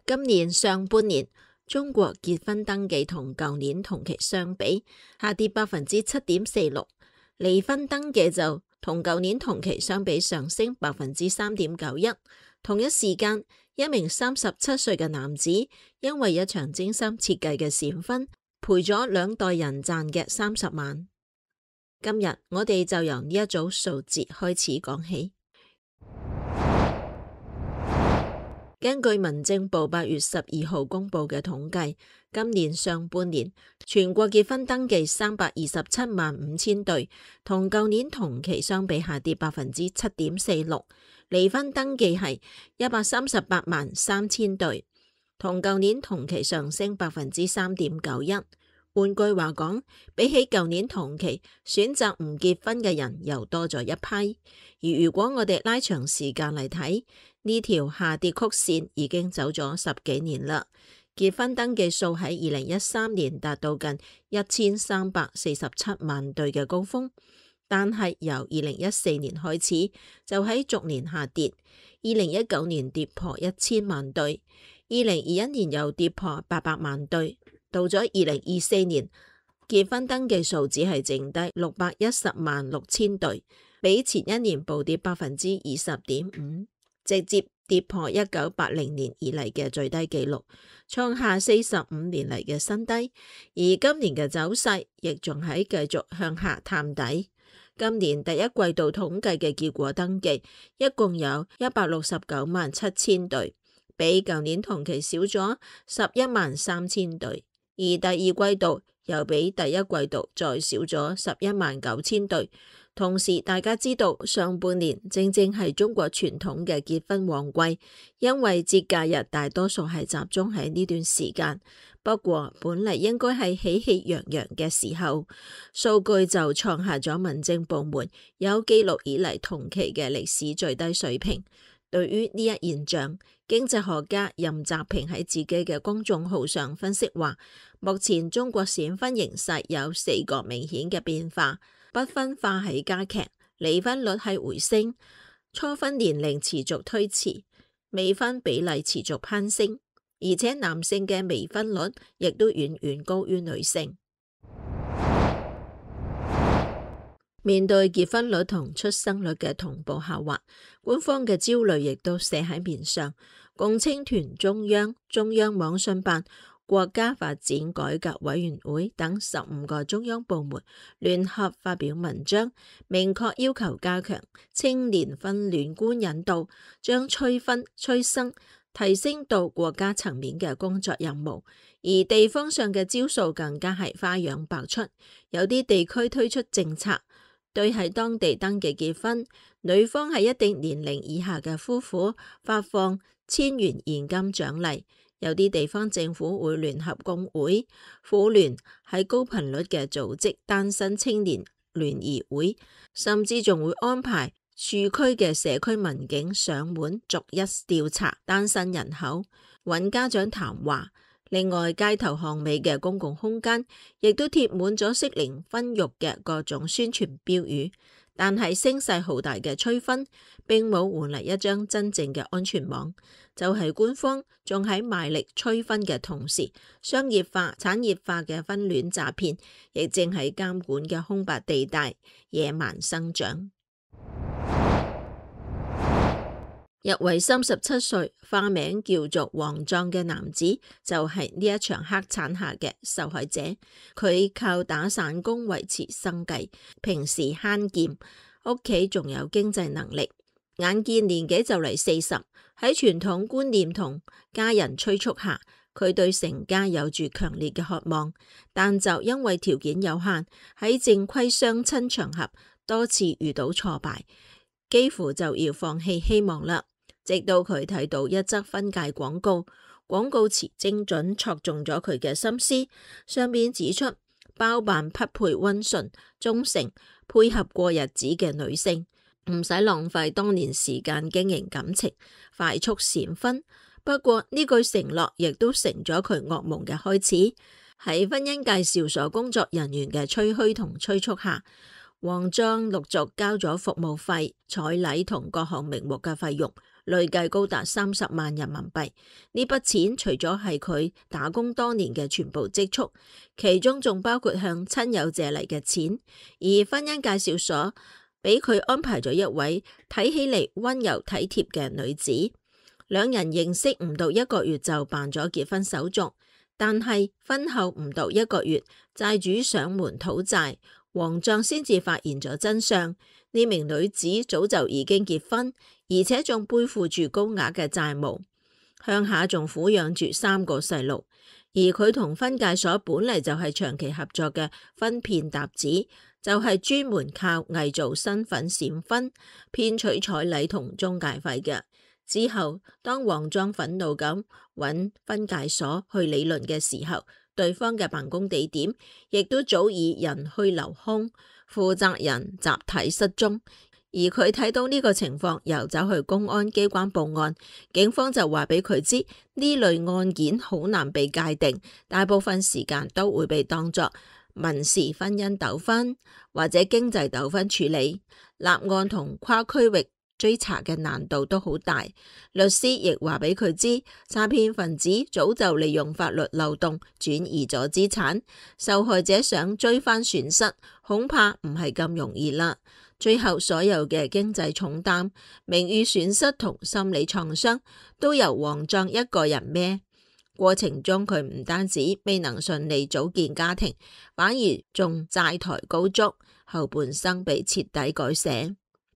今年上半年，中國結婚登記同舊年同期相比下跌7.46%，離婚登記就同舊年同期相比上升3.91%。同一時間，一名37歲嘅男子因為一場精心設計嘅閃婚，賠咗兩代人賺嘅30萬。今日我哋就由呢一組數字開始講起。根據民政部8月12號公布嘅統計，今年上半年全國結婚登記327萬5千對，同舊年同期相比下跌7.46%。離婚登記係138萬3千對，同舊年同期上升3.91%。換句話講，比起舊年同期，選擇唔結婚嘅人又多咗一批。而如果我哋拉長時間嚟睇，呢條下跌曲線已經走咗10幾年啦。結婚登記數喺2013年達到近1347萬對嘅高峰，但係由2014年開始就喺逐年下跌。2019年跌破1000萬對，2021年又跌破800萬對。到咗2024年，結婚登記數只係剩低610萬6千對，比前一年暴跌20.5%，直接跌破1980年以嚟嘅最低紀錄，創下45年嚟嘅新低。而今年嘅走勢亦仲喺繼續向下探底。今年第一季度統計嘅結果登記一共有169萬7千對，比舊年同期少咗11萬3千對。而第二季度又比第一季度再少咗11萬9千對。同時，大家知道上半年正正係中國傳統嘅結婚旺季，因為節假日大多數係集中喺呢段時間。不過本嚟應該係喜氣洋洋嘅時候，數據就創下咗民政部門有記錄以嚟同期嘅歷史最低水平。對於呢一現象，經濟學家任澤平喺自己嘅公眾號上分析話，目前中國閃婚形勢有4個明顯嘅變化：不婚化喺加劇，離婚率係回升，初婚年齡持續推遲，未婚比例持續攀升，而且男性嘅未婚率亦都遠遠高於女性。面對結婚率同出生率嘅同步下滑，官方嘅焦慮亦都寫喺面上。共青團中央、中央網信辦、國家發展改革委員會等15個中央部門聯合發表文章，明確要求加強青年婚戀觀引導，將催婚催生提升到國家層面嘅工作任務。而地方上嘅招數更加係花樣百出，有啲地區推出政策，對喺當地登記結婚，女方係一定年齡以下嘅夫婦發放1000元現金獎勵。有啲地方政府會聯合工會、婦聯喺高頻率嘅組織單身青年聯誼會，甚至仲會安排處區嘅社區民警上門逐一調查單身人口，揾家長談話。另外，街頭巷尾嘅公共空間亦都貼滿咗適齡婚育嘅各種宣傳標語，但係聲勢浩大嘅催婚並冇換嚟一張真正嘅安全網，就係官方仲喺賣力催婚嘅同時，商業化、產業化嘅婚戀詐騙亦正喺監管嘅空白地帶野蠻生長。日為37歲，化名叫做黃壯嘅男子就係呢一場黑產下嘅受害者。佢靠打散工維持生計，平時慳儉，屋企仲有經濟能力。眼見年紀就嚟40，喺傳統觀念同家人催促下，佢對成家有住強烈嘅渴望，但就因為條件有限，喺正規相親場合多次遇到挫敗，幾乎就要放棄希望啦。直到佢睇到一則婚介廣告，廣告詞精準戳中咗佢嘅心思，上面指出包辦匹配溫順、忠誠、配合過日子嘅女性，唔使浪費多年時間經營感情，快速閃婚。不過呢句承諾亦都成咗佢噩夢嘅開始。喺婚姻介紹所工作人員嘅吹噓同催促下，黃壯陸續交咗服務費、彩禮同各項名目嘅費用， 累計高達30萬人民幣。呢筆錢除咗係佢打工多年嘅全部積蓄，其中仲包括向親友借嚟嘅錢。而婚姻介紹所俾佢安排咗一位睇起嚟溫柔體貼嘅女子，兩人認識唔到1個月就辦咗結婚手續，但係婚後唔到1個月，債主上門討債，王壯先至發現咗真相。呢名女子早就已經結婚，而且仲背負住高額嘅債務，鄉下仲撫養住3個細路。而佢同婚介所本嚟就係長期合作嘅婚騙搭子，就係專門靠偽造身份閃婚，騙取彩禮同中介費嘅。之後，當王壯憤怒咁揾婚介所去理論嘅時候，對方嘅辦公地點亦都早已人去樓空，負責人集體失蹤。而佢睇到呢個情況，又走去公安機關報案，警方就話俾佢知呢類案件好難被界定，大部分時間都會被當作民事婚姻糾紛或者經濟糾紛處理，立案同跨區域追查嘅難度都好大。律師亦話俾佢知，詐騙分子早就利用法律漏洞轉移咗資產，受害者想追翻損失，恐怕唔係咁容易啦。最後所有嘅經濟重擔、名譽損失同心理創傷都由王壯一個人孭。過程中佢唔單止未能順利組建家庭，反而仲債台高築，後半生被徹底改寫。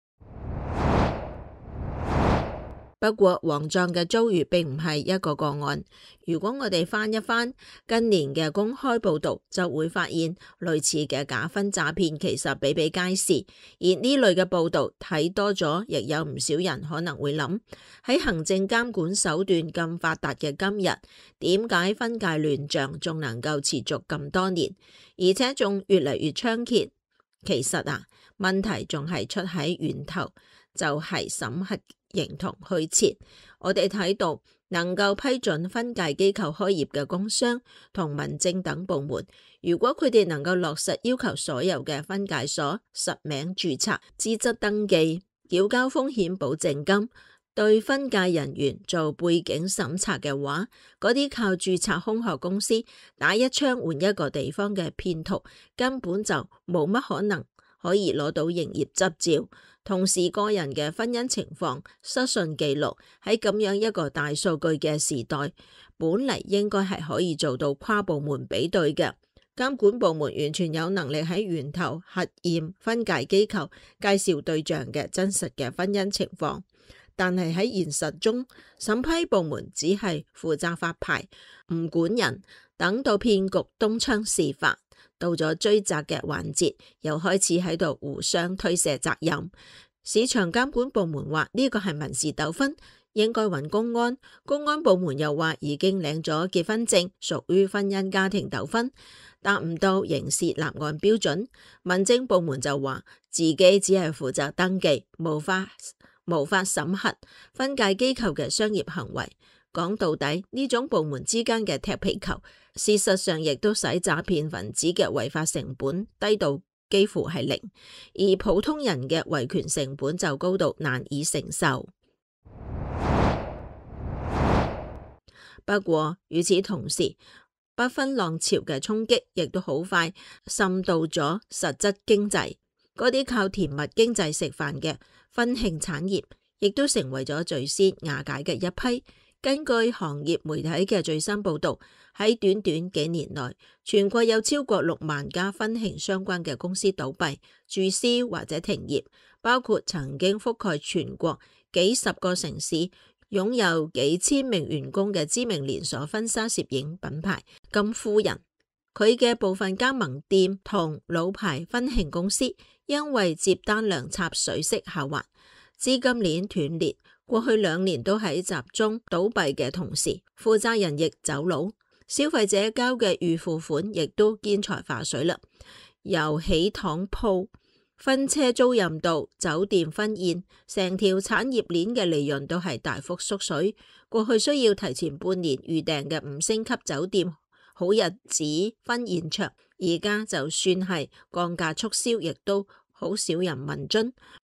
不過王壯嘅遭遇並唔係一個個案。如果我哋翻一翻近年嘅公開報道，就會發現類似嘅假婚詐騙其實比比皆是。而呢類嘅報道睇多咗，亦有唔少人可能會諗，喺行政監管手段咁發達嘅今日，點解婚介亂象仲能夠持續咁多年，而且仲越嚟越猖獗？其實問題仲係出喺源頭，就係審核形同虛設。我哋睇到能夠批准婚介機構開業嘅工商同民政等部門，如果佢哋能夠落實要求所有嘅婚介所實名註冊、資質登記、繳交風險保證金，對婚介人員做背景審查嘅話，嗰啲靠註冊空殼公司打一槍換一個地方嘅騙徒，根本就冇乜可能可以攞到營業執照。同時個人嘅婚姻情況、失信記錄，喺咁樣一個大數據嘅時代，本嚟應該係可以做到跨部門比對嘅。監管部門完全有能力喺源頭核驗婚介機構介紹對象嘅真實嘅婚姻情況，但係喺現實中，審批部門只係負責發牌，唔管人，等到騙局東窗事發。到咗追責嘅環節，又開始喺度互相推卸責任。市場監管部門話呢個係民事糾紛，應該揾公安。公安部門又話已經領咗結婚證，屬於婚姻家庭糾紛，達唔到刑事立案標準。民政部門就話自己只係負責登記，無法審核婚介機構嘅商業行為。講到底，呢種部門之間嘅踢皮球，事實上亦都使詐騙分子嘅違法成本低到幾乎係零，而普通人嘅維權成本就高到難以承受。不過與此同時，不婚浪潮嘅衝擊亦都好快滲到咗實質經濟，嗰啲靠甜蜜經濟食飯嘅婚慶產業，亦都成為咗最先瓦解嘅一批。根據行業媒體嘅最新報道，喺短短幾年內，全國有超過6萬家婚慶相關嘅公司倒閉、註銷或者停業，包括曾經覆蓋全國幾十個城市、擁有幾千名員工嘅知名連鎖婚紗攝影品牌金夫人。佢嘅部分加盟店同老牌婚慶公司，因為接單量插水式下滑，資金鏈斷裂。過去2年都喺集中倒閉嘅同時，負責人亦走佬，消費者交嘅預付款亦都見財化水啦。由喜糖鋪、婚車租賃到酒店婚宴，成條產業鏈嘅利潤都係大幅縮水。過去需要提前半年預訂嘅5星級酒店、好日子婚宴場，而家就算係降價促銷，亦都好少人問津。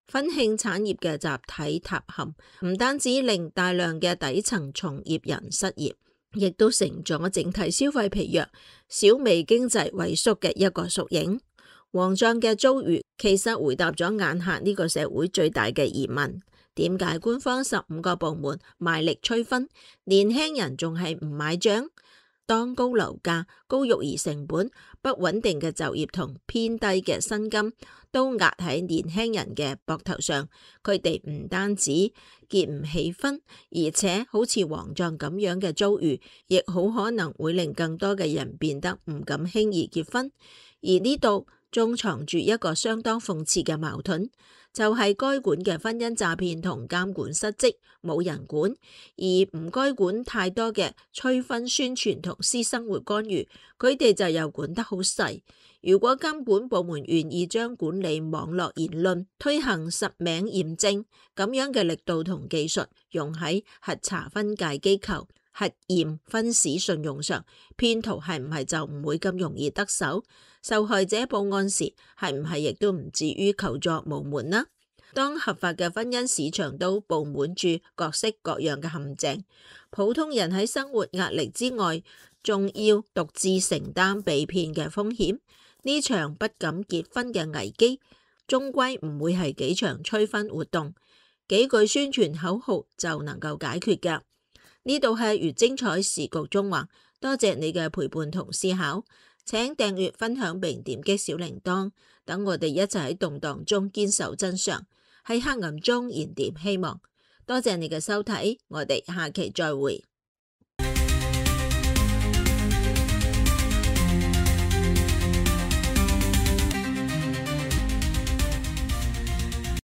婚慶產業嘅集體塌陷，唔單止令大量嘅底層從業人失業，亦都成咗整體消費疲弱、小微經濟萎縮嘅一個縮影。王壯嘅遭遇其實回答咗眼下呢個社會最大嘅疑問：點解官方15個部門賣力催婚，年輕人仲係唔買賬？當高樓價、高育兒成本、不穩定嘅就業同偏低嘅薪金都壓喺年輕人嘅膊頭上，佢哋唔單止結唔起婚，而且好似王壯咁樣嘅遭遇，亦好可能會令更多嘅人變得唔敢輕易結婚。而呢度仲藏住一個相當諷刺嘅矛盾，就係該管嘅婚姻詐騙同監管失職，冇人管；而唔該管太多嘅催婚宣傳同私生活干預，佢哋就又管得好細。如果監管部門願意將管理網絡言論、推行實名驗證咁樣嘅力度同技術用喺核查婚介機構、核驗婚史信用上，騙徒係唔係就唔會咁容易得手？受害者報案時係唔係亦都唔至於求助無門呢？當合法嘅婚姻市場都佈滿住各式各樣嘅陷阱，普通人喺生活壓力之外，仲要獨自承擔被騙嘅風險，呢場不敢結婚嘅危機，終歸唔會係幾場催婚活動、幾句宣傳口號就能夠解決嘅。呢度係如精彩時局縱橫，多謝你嘅陪伴同思考。請訂閱、分享並點擊小鈴鐺，等我哋一齊喺動盪中堅守真相，喺黑暗中燃點希望。多謝你嘅收睇，我哋下期再會。